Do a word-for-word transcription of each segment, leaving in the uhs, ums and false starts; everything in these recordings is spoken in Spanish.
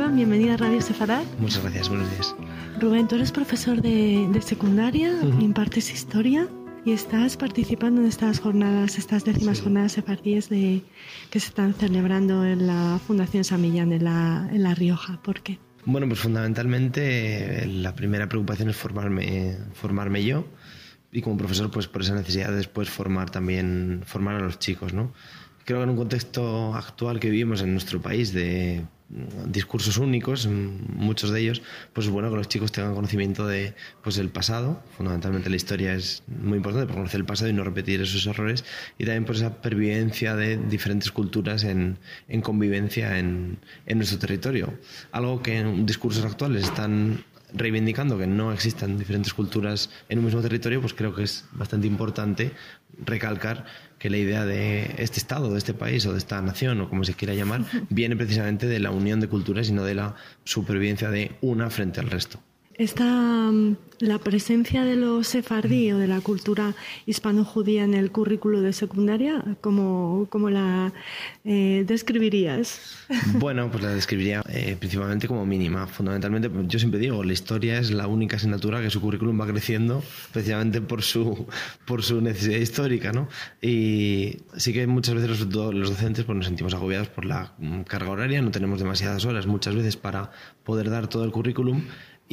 bienvenida a Radio Sefarad. Muchas gracias, buenos días. Rubén, tú eres profesor de, de secundaria, uh-huh. impartes historia y estás participando en estas jornadas, estas décimas sí. jornadas sefardíes de, que se están celebrando en la Fundación San Millán en la, en La Rioja. ¿Por qué? Bueno, pues fundamentalmente la primera preocupación es formarme, formarme yo y como profesor pues por esa necesidad de después formar también, formar a los chicos, ¿no? Creo que en un contexto actual que vivimos en nuestro país de discursos únicos, muchos de ellos, pues es bueno que los chicos tengan conocimiento de pues el pasado. Fundamentalmente la historia es muy importante para conocer el pasado y no repetir esos errores, y también por esa pervivencia de diferentes culturas en, en convivencia en, en nuestro territorio. Algo que en discursos actuales están reivindicando, que no existan diferentes culturas en un mismo territorio, pues creo que es bastante importante recalcar que la idea de este Estado, de este país o de esta nación o como se quiera llamar, viene precisamente de la unión de culturas y no de la supervivencia de una frente al resto. Está la presencia de los sefardí o de la cultura hispano-judía en el currículo de secundaria, ¿cómo, cómo la eh, describirías? Bueno, pues la describiría eh, principalmente como mínima. Fundamentalmente, yo siempre digo, la historia es la única asignatura que su currículum va creciendo precisamente por su, por su necesidad histórica, ¿no? Y sí que muchas veces los, los docentes pues, nos sentimos agobiados por la carga horaria, no tenemos demasiadas horas muchas veces para poder dar todo el currículum.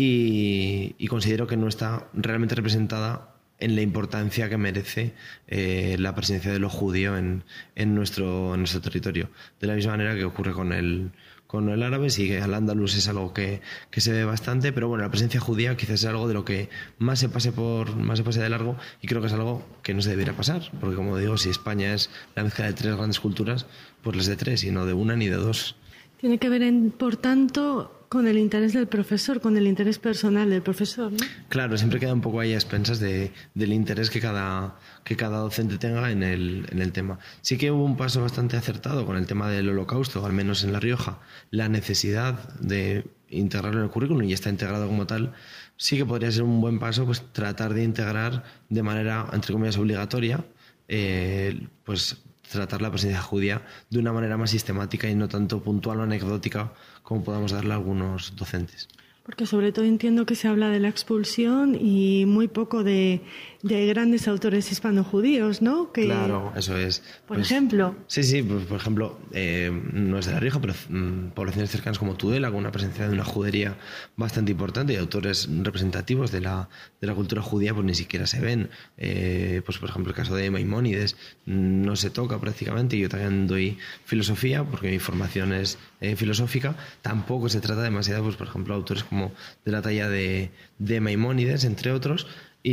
Y, y considero que no está realmente representada en la importancia que merece eh, la presencia de lo judío en, en, nuestro, en nuestro territorio. De la misma manera que ocurre con el, con el árabe, sí que el andaluz es algo que, que se ve bastante, pero bueno, la presencia judía quizás es algo de lo que más se pase por, más se pase de largo, y creo que es algo que no se debiera pasar, porque como digo, si España es la mezcla de tres grandes culturas, pues las de tres y no de una ni de dos. Tiene que ver, en, por tanto, con el interés del profesor, con el interés personal del profesor, ¿no? Claro, siempre queda un poco ahí a expensas de, del interés que cada, que cada docente tenga en el, en el tema. Sí que hubo un paso bastante acertado con el tema del Holocausto, al menos en La Rioja, la necesidad de integrarlo en el currículum, y está integrado como tal. Sí que podría ser un buen paso pues tratar de integrar de manera, entre comillas, obligatoria, eh, pues tratar la presencia judía de una manera más sistemática y no tanto puntual o anecdótica como podamos darle a algunos docentes. Porque sobre todo entiendo que se habla de la expulsión y muy poco de, de grandes autores hispano-judíos, ¿no? Que, claro, eso es. Por pues, ejemplo. Sí, sí, pues, por ejemplo, eh, no es de La Rioja, pero mmm, poblaciones cercanas como Tudela, con una presencia de una judería bastante importante y autores representativos de la, de la cultura judía, pues ni siquiera se ven. Eh, pues por ejemplo, el caso de Maimónides no se toca prácticamente, y yo también doy filosofía, porque mi formación es eh, filosófica. Tampoco se trata demasiado, pues por ejemplo, autores como de la talla de, de Maimónides, entre otros,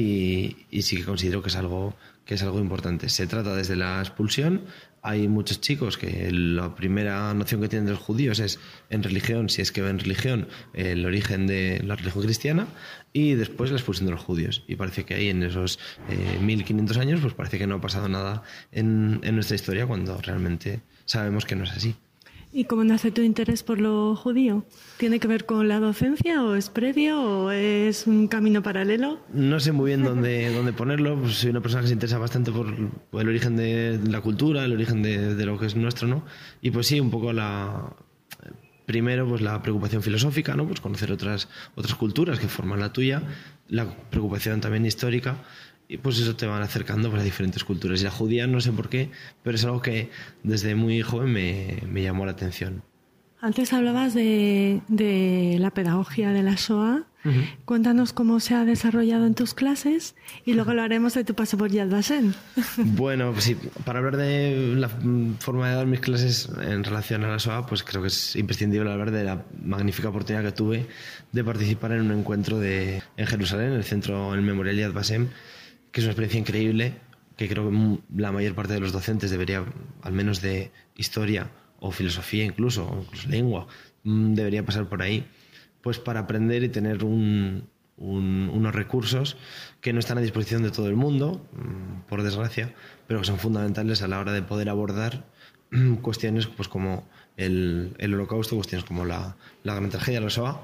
y, y sí que considero que es algo que es algo importante. Se trata desde la expulsión. Hay muchos chicos que la primera noción que tienen de los judíos es en religión, si es que ven religión, el origen de la religión cristiana, y después la expulsión de los judíos. Y parece que ahí en esos eh, mil quinientos años pues parece que no ha pasado nada en, en nuestra historia, cuando realmente sabemos que no es así. ¿Y cómo nace tu interés por lo judío? ¿Tiene que ver con la docencia o es previo o es un camino paralelo? No sé muy bien dónde, dónde ponerlo. Pues soy una persona que se interesa bastante por, por el origen de la cultura, el origen de, de lo que es nuestro, ¿no? Y pues sí, un poco la... Primero, pues la preocupación filosófica, ¿no? Pues conocer otras, otras culturas que forman la tuya. La preocupación también histórica. Y pues eso te van acercando pues, a diferentes culturas. Y la judía, no sé por qué, pero es algo que desde muy joven me, me llamó la atención. Antes hablabas de, de la pedagogía de la Shoah. Uh-huh. Cuéntanos cómo se ha desarrollado en tus clases y luego hablaremos de tu paso por Yad Vashem. Bueno, pues sí, para hablar de la forma de dar mis clases en relación a la Shoah, pues creo que es imprescindible hablar de la magnífica oportunidad que tuve de participar en un encuentro de, en Jerusalén, en el centro, en el Memorial Yad Vashem, que es una experiencia increíble, que creo que la mayor parte de los docentes debería, al menos de historia o filosofía incluso, o incluso lengua, debería pasar por ahí, pues para aprender y tener un, un, unos recursos que no están a disposición de todo el mundo, por desgracia, pero que son fundamentales a la hora de poder abordar cuestiones pues como el, el Holocausto, cuestiones como la, la gran tragedia, la Shoah,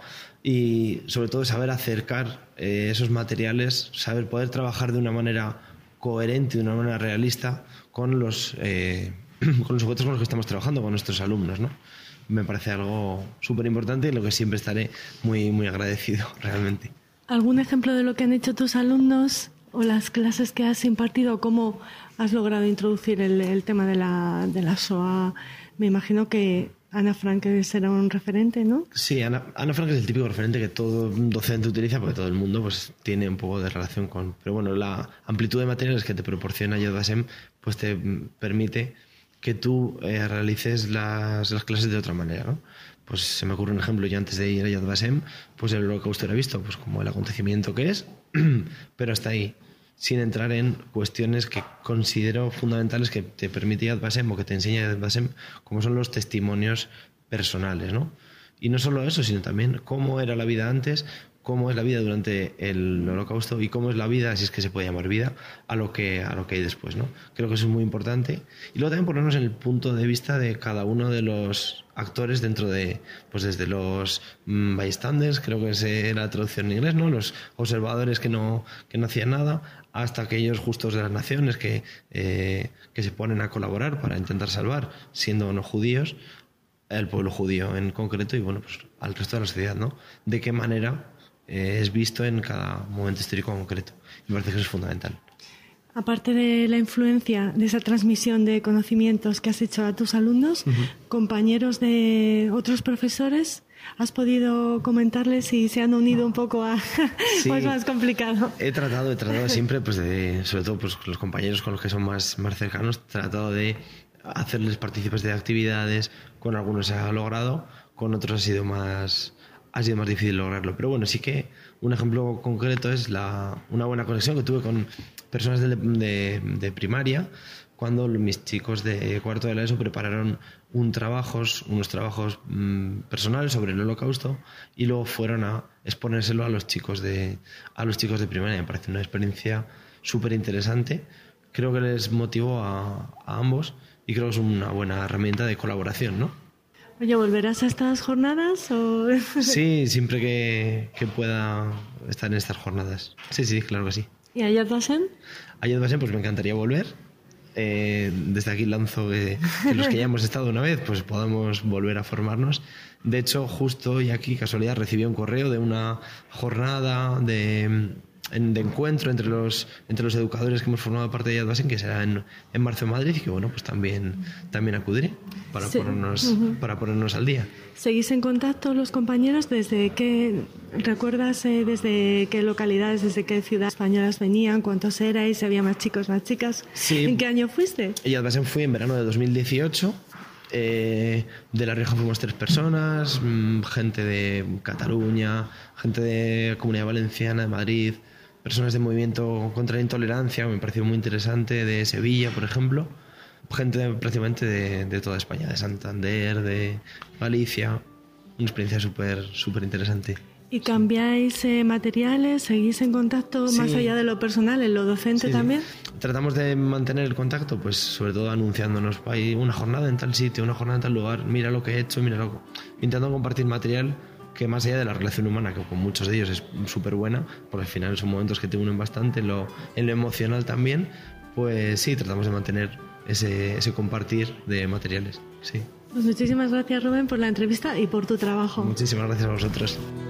y sobre todo saber acercar eh, esos materiales, saber poder trabajar de una manera coherente, de una manera realista con los, eh, con los sujetos con los que estamos trabajando, con nuestros alumnos, ¿no? me parece algo súper importante y lo que siempre estaré muy, muy agradecido realmente. ¿Algún ejemplo de lo que han hecho tus alumnos o las clases que has impartido? ¿Cómo has logrado introducir el, el tema de la, de la SOA? Me imagino que Ana Frank será un referente, ¿no? Sí, Ana, Ana Frank es el típico referente que todo docente utiliza porque todo el mundo pues tiene un poco de relación con... Pero bueno, la amplitud de materiales que te proporciona Yad Vashem pues te permite que tú eh, realices las, las clases de otra manera, ¿no? Pues se me ocurre un ejemplo, yo antes de ir a Yad Vashem, pues el holocausto era visto pues como el acontecimiento que es, pero hasta ahí, sin entrar en cuestiones que considero fundamentales que te permite Yad Vashem o que te enseña Yad Vashem, como son los testimonios personales, ¿no? Y no solo eso, sino también cómo era la vida antes, cómo es la vida durante el holocausto y cómo es la vida, si es que se puede llamar vida, a lo que, a lo que hay después, ¿no? Creo que eso es muy importante. Y luego también ponernos en el punto de vista de cada uno de los actores dentro de, pues desde los mmm, bystanders, creo que esa era la traducción en inglés, ¿no? Los observadores que no, que no hacían nada, hasta aquellos justos de las naciones que, eh, que se ponen a colaborar para intentar salvar, siendo no judíos, el pueblo judío en concreto y bueno, pues al resto de la sociedad, ¿no? De qué manera eh, es visto en cada momento histórico concreto. Me parece que eso es fundamental. Aparte de la influencia de esa transmisión de conocimientos que has hecho a tus alumnos, uh-huh. compañeros de otros profesores, ¿has podido comentarles si se han unido un poco a... Sí, o es más complicado? He tratado, he tratado siempre, pues de, sobre todo pues, los compañeros con los que son más, más cercanos, he tratado de hacerles partícipes de actividades, con algunos se ha logrado, con otros ha sido más... ha sido más difícil lograrlo. Pero bueno, sí que un ejemplo concreto es la, una buena conexión que tuve con personas de, de, de primaria cuando mis chicos de cuarto de la ESO prepararon un trabajos, unos trabajos mmm, personales sobre el holocausto y luego fueron a exponérselo a los chicos de, a los chicos de primaria. Me parece una experiencia súper interesante. Creo que les motivó a, a ambos y creo que es una buena herramienta de colaboración, ¿no? Oye, ¿volverás a estas jornadas? O... Sí, siempre que, que pueda estar en estas jornadas. Sí, sí, claro que sí. ¿Y a Yad Vashem? A Yad Vashem pues me encantaría volver. Eh, desde aquí lanzo que, que los que ya hemos estado una vez pues podamos volver a formarnos. De hecho, justo hoy aquí, casualidad, recibí un correo de una jornada de... de encuentro entre los entre los educadores que hemos formado parte de Yad Vashem, que será en, en marzo en Madrid y que bueno, pues también, también acudiré para, sí. ponernos, uh-huh. para ponernos al día. ¿Seguís en contacto los compañeros? ¿Desde qué, recuerdas eh, desde qué localidades, desde qué ciudades españolas venían? ¿Cuántos erais? ¿Había más chicos, más chicas? Sí. ¿En qué año fuiste? Yad Vashem fui en verano de dos mil dieciocho. Eh, de La Rioja fuimos tres personas, mmm, gente de Cataluña, gente de Comunidad Valenciana, de Madrid, personas de movimiento contra la intolerancia, me pareció muy interesante, de Sevilla, por ejemplo, gente de, prácticamente de, de toda España, de Santander, de Galicia, una experiencia súper súper interesante. ¿Y cambiáis eh, materiales? ¿Seguís en contacto sí. más allá de lo personal, en lo docente sí, también? Sí. Tratamos de mantener el contacto, pues sobre todo anunciándonos, hay una jornada en tal sitio, una jornada en tal lugar, mira lo que he hecho, mira lo que... Intentando compartir material que más allá de la relación humana, que con muchos de ellos es súper buena, porque al final son momentos que te unen bastante, en lo, en lo emocional también, pues sí, tratamos de mantener ese, ese compartir de materiales, sí. Pues muchísimas gracias, Rubén, por la entrevista y por tu trabajo. Muchísimas gracias a vosotros.